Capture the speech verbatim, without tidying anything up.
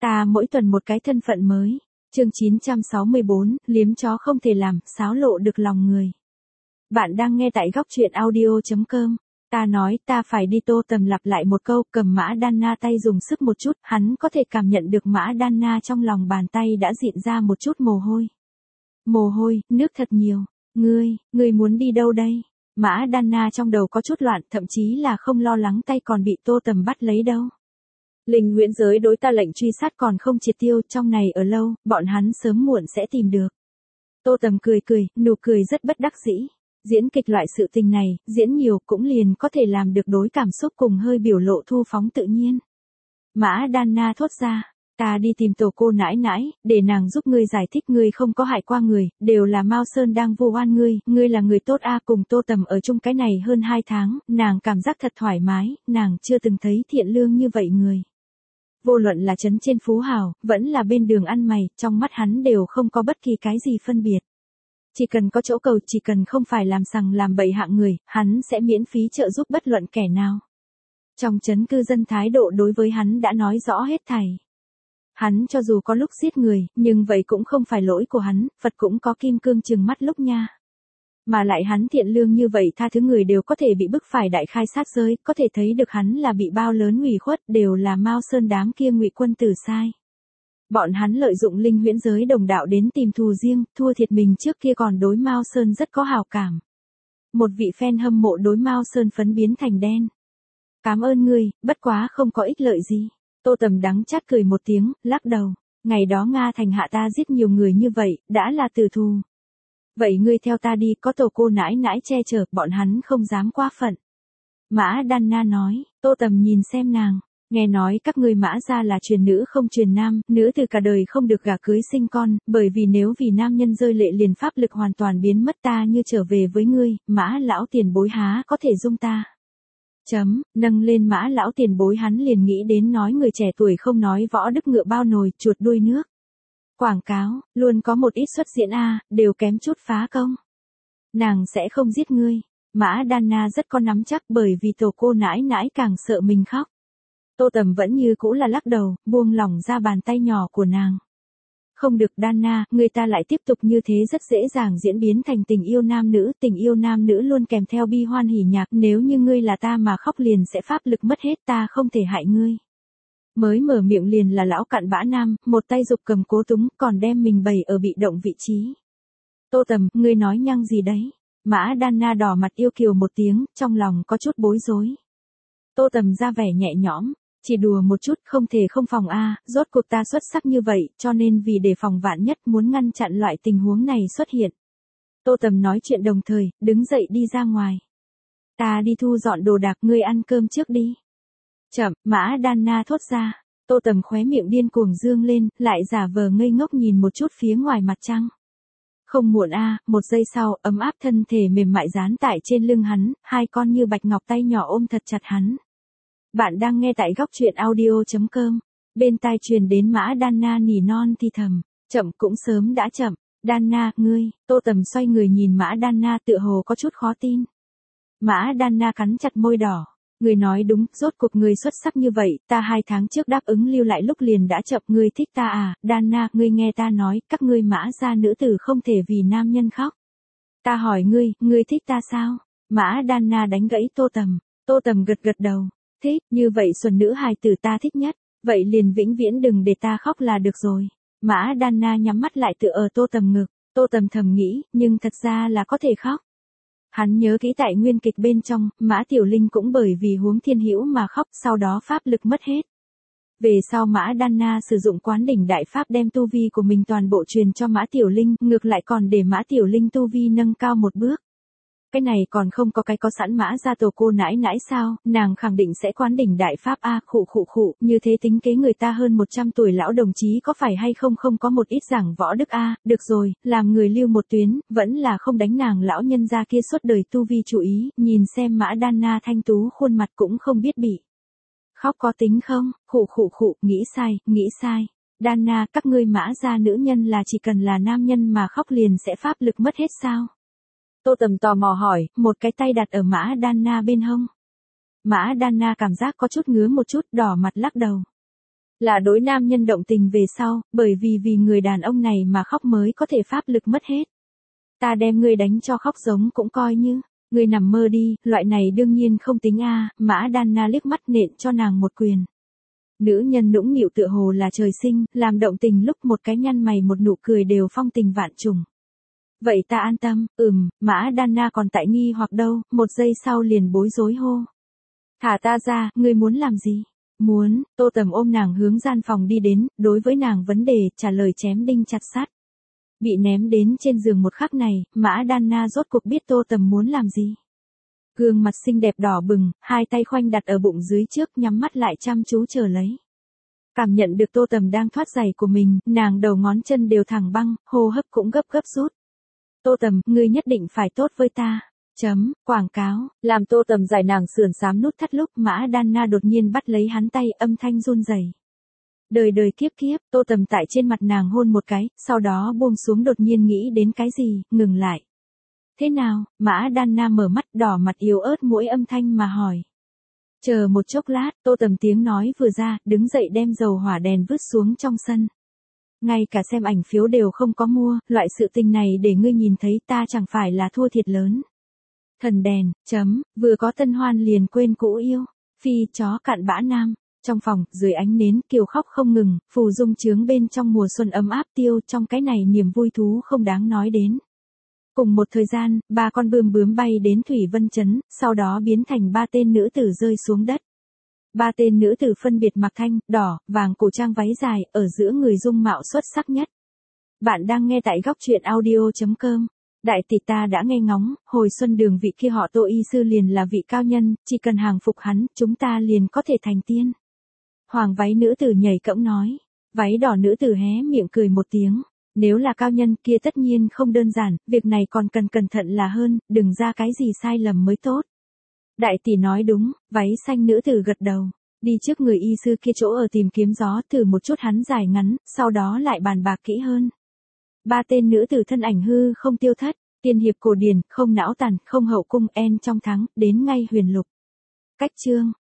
Ta mỗi tuần một cái thân phận mới. Chương chín trăm sáu mươi bốn, liếm chó không thể làm, xáo lộ được lòng người. Bạn đang nghe tại góc truyện audio chấm com. Ta nói ta phải đi. Tô Tầm lặp lại một câu, cầm mã Dana tay dùng sức một chút, hắn có thể cảm nhận được mã Dana trong lòng bàn tay đã dịn ra một chút mồ hôi. Mồ hôi, nước thật nhiều. Ngươi, ngươi muốn đi đâu đây? Mã Dana trong đầu có chút loạn, thậm chí là không lo lắng tay còn bị Tô Tầm bắt lấy đâu. Linh huyễn giới đối ta lệnh truy sát còn không triệt tiêu, trong này ở lâu, bọn hắn sớm muộn sẽ tìm được. Tô Tầm cười cười, nụ cười rất bất đắc dĩ. Diễn kịch loại sự tình này, diễn nhiều cũng liền có thể làm được đối cảm xúc cùng hơi biểu lộ thu phóng tự nhiên. Mã Dana thốt ra, ta đi tìm tổ cô nãi nãi, để nàng giúp ngươi giải thích ngươi không có hại qua người, đều là Mao Sơn đang vu oan ngươi, ngươi là người tốt a. Cùng Tô Tầm ở chung cái này hơn hai tháng, nàng cảm giác thật thoải mái, nàng chưa từng thấy thiện lương như vậy người. Vô luận là trấn trên phú hào, vẫn là bên đường ăn mày, trong mắt hắn đều không có bất kỳ cái gì phân biệt. Chỉ cần có chỗ cầu, chỉ cần không phải làm sằng làm bậy hạng người, hắn sẽ miễn phí trợ giúp bất luận kẻ nào. Trong trấn cư dân thái độ đối với hắn đã nói rõ hết thảy. Hắn cho dù có lúc giết người, nhưng vậy cũng không phải lỗi của hắn, Phật cũng có kim cương trừng mắt lúc nha. Mà lại hắn thiện lương như vậy, tha thứ người đều có thể bị bức phải đại khai sát giới, có thể thấy được hắn là bị bao lớn ủy khuất, đều là Mao Sơn đám kia ngụy quân tử sai. Bọn hắn lợi dụng linh huyễn giới đồng đạo đến tìm thù riêng, thua thiệt mình trước kia còn đối Mao Sơn rất có hào cảm. Một vị fan hâm mộ đối Mao Sơn phấn biến thành đen. Cảm ơn ngươi, bất quá không có ích lợi gì. Tô Tầm đắng chát cười một tiếng, lắc đầu. Ngày đó Nga thành hạ ta giết nhiều người như vậy, đã là tử thù. Vậy ngươi theo ta đi, có tổ cô nãi nãi che chở, bọn hắn không dám quá phận. Mã Dana nói. Tô Tầm nhìn xem nàng. Nghe nói các ngươi Mã gia là truyền nữ không truyền nam, nữ từ cả đời không được gả cưới sinh con, bởi vì nếu vì nam nhân rơi lệ liền pháp lực hoàn toàn biến mất, ta như trở về với ngươi, Mã lão tiền bối há có thể dung ta. Chấm, nâng lên Mã lão tiền bối hắn liền nghĩ đến nói người trẻ tuổi không nói võ đức ngựa bao nồi, chuột đuôi nước. Quảng cáo, luôn có một ít xuất diễn a, đều kém chút phá công. Nàng sẽ không giết ngươi. Mã Dana rất có nắm chắc, bởi vì tổ cô nãi nãi càng sợ mình khóc. Tô Tầm vẫn như cũ là lắc đầu, buông lỏng ra bàn tay nhỏ của nàng. Không được Dana, người ta lại tiếp tục như thế rất dễ dàng diễn biến thành tình yêu nam nữ, tình yêu nam nữ luôn kèm theo bi hoan hỉ nhạc, nếu như ngươi là ta mà khóc liền sẽ pháp lực mất hết, ta không thể hại ngươi. Mới mở miệng liền là lão cặn bã nam, một tay giục cầm cố túng, còn đem mình bày ở bị động vị trí. Tô Tầm, ngươi nói nhăng gì đấy? Mã Dana đỏ mặt yêu kiều một tiếng, trong lòng có chút bối rối. Tô Tầm ra vẻ nhẹ nhõm. Chỉ đùa một chút, không thể không phòng a, rốt cuộc ta xuất sắc như vậy, cho nên vì đề phòng vạn nhất muốn ngăn chặn loại tình huống này xuất hiện. Tô Tầm nói chuyện đồng thời, đứng dậy đi ra ngoài. Ta đi thu dọn đồ đạc, ngươi ăn cơm trước đi. Chậm, Mã Dana thốt ra. Tô Tầm khóe miệng điên cuồng dương lên, lại giả vờ ngây ngốc nhìn một chút phía ngoài mặt trăng. Không muộn a, một giây sau, ấm áp thân thể mềm mại dán tại trên lưng hắn, hai con như bạch ngọc tay nhỏ ôm thật chặt hắn. Bạn đang nghe tại góc truyện audio chấm com. Bên tai truyền đến Mã Dana nỉ non thì thầm. Chậm cũng sớm đã chậm. Dana, ngươi. Tô Tầm xoay người nhìn Mã Dana tựa hồ có chút khó tin. Mã Dana cắn chặt môi đỏ. Ngươi nói đúng, rốt cuộc ngươi xuất sắc như vậy, ta hai tháng trước đáp ứng lưu lại lúc liền đã chậm, ngươi thích ta à? Dana, ngươi nghe ta nói, các ngươi Mã gia nữ tử không thể vì nam nhân khóc. Ta hỏi ngươi, ngươi thích ta sao? Mã Dana đánh gãy Tô Tầm. Tô Tầm gật gật đầu. Thích, như vậy xuân nữ hài tử ta thích nhất, vậy liền vĩnh viễn đừng để ta khóc là được rồi. Mã Dana nhắm mắt lại tựa ở Tô Tầm ngực, Tô Tầm thầm nghĩ, nhưng thật ra là có thể khóc. Hắn nhớ kỹ tại nguyên kịch bên trong, Mã Tiểu Linh cũng bởi vì huống thiên hữu mà khóc, sau đó pháp lực mất hết. Về sau Mã Dana sử dụng quán đỉnh đại pháp đem tu vi của mình toàn bộ truyền cho Mã Tiểu Linh, ngược lại còn để Mã Tiểu Linh tu vi nâng cao một bước. Cái này còn không có cái có sẵn Mã gia tổ cô nãi nãi sao, nàng khẳng định sẽ quán đỉnh đại pháp a, khụ khụ khụ, như thế tính kế người ta hơn một trăm tuổi lão đồng chí có phải hay không không có một ít giảng võ đức a, được rồi, làm người lưu một tuyến, vẫn là không đánh nàng lão nhân gia kia suốt đời tu vi chú ý, nhìn xem Mã Dana thanh tú khuôn mặt cũng không biết bị. Khóc có tính không, khụ khụ khụ, nghĩ sai, nghĩ sai. Dana, các ngươi Mã gia nữ nhân là chỉ cần là nam nhân mà khóc liền sẽ pháp lực mất hết sao? Tô Tầm tò mò hỏi, một cái tay đặt ở Mã Dana bên hông. Mã Dana cảm giác có chút ngứa một chút, đỏ mặt lắc đầu. Là đối nam nhân động tình về sau, bởi vì vì người đàn ông này mà khóc mới có thể pháp lực mất hết. Ta đem ngươi đánh cho khóc giống cũng coi như, ngươi nằm mơ đi, loại này đương nhiên không tính a. Mã Đan Na liếc mắt nện cho nàng một quyền. Nữ nhân nũng nịu tựa hồ là trời sinh, làm động tình lúc một cái nhăn mày một nụ cười đều phong tình vạn trùng. Vậy ta an tâm, ừm, Mã Đan Na còn tại nghi hoặc đâu, một giây sau liền bối rối hô. Thả ta ra, ngươi muốn làm gì? Muốn, Tô Tầm ôm nàng hướng gian phòng đi đến, đối với nàng vấn đề, trả lời chém đinh chặt sắt. Bị ném đến trên giường một khắc này, Mã Đan Na rốt cuộc biết Tô Tầm muốn làm gì. Gương mặt xinh đẹp đỏ bừng, hai tay khoanh đặt ở bụng dưới trước nhắm mắt lại chăm chú chờ lấy. Cảm nhận được Tô Tầm đang thoát giày của mình, nàng đầu ngón chân đều thẳng băng, hô hấp cũng gấp gấp rút. Tô Tầm, ngươi nhất định phải tốt với ta. Chấm, quảng cáo, làm Tô Tầm giải nàng sườn xám nút thắt lúc Mã Đan Na đột nhiên bắt lấy hắn tay âm thanh run rẩy. Đời đời kiếp kiếp, Tô Tầm tại trên mặt nàng hôn một cái, sau đó buông xuống đột nhiên nghĩ đến cái gì, ngừng lại. Thế nào, Mã Đan Na mở mắt đỏ mặt yếu ớt mỗi âm thanh mà hỏi. Chờ một chốc lát, Tô Tầm tiếng nói vừa ra, đứng dậy đem dầu hỏa đèn vứt xuống trong sân. Ngay cả xem ảnh phiếu đều không có mua, loại sự tình này để ngươi nhìn thấy ta chẳng phải là thua thiệt lớn. Thần đèn, chấm, vừa có tân hoan liền quên cũ yêu, phi chó cặn bã nam. Trong phòng, dưới ánh nến, Kiều khóc không ngừng, phù dung chướng bên trong mùa xuân ấm áp tiêu trong cái này niềm vui thú không đáng nói đến. Cùng một thời gian, ba con bươm bướm bay đến Thủy Vân Trấn, sau đó biến thành ba tên nữ tử rơi xuống đất. Ba tên nữ tử phân biệt mặc thanh, đỏ, vàng cổ trang váy dài, ở giữa người dung mạo xuất sắc nhất. Bạn đang nghe tại góc truyện audio chấm com. Đại tỷ ta đã nghe ngóng, hồi xuân đường vị kia họ Tô y sư liền là vị cao nhân, chỉ cần hàng phục hắn, chúng ta liền có thể thành tiên. Hoàng váy nữ tử nhảy cẫng nói. Váy đỏ nữ tử hé miệng cười một tiếng. Nếu là cao nhân kia tất nhiên không đơn giản, việc này còn cần cẩn thận là hơn, đừng ra cái gì sai lầm mới tốt. Đại tỷ nói đúng, váy xanh nữ tử gật đầu. Đi trước người y sư kia chỗ ở tìm kiếm gió thử một chút hắn dài ngắn, sau đó lại bàn bạc kỹ hơn. Ba tên nữ tử thân ảnh hư không tiêu thất, tiên hiệp cổ điển, không não tàn, không hậu cung en trong thắng, đến ngay huyền lục. Cách chương.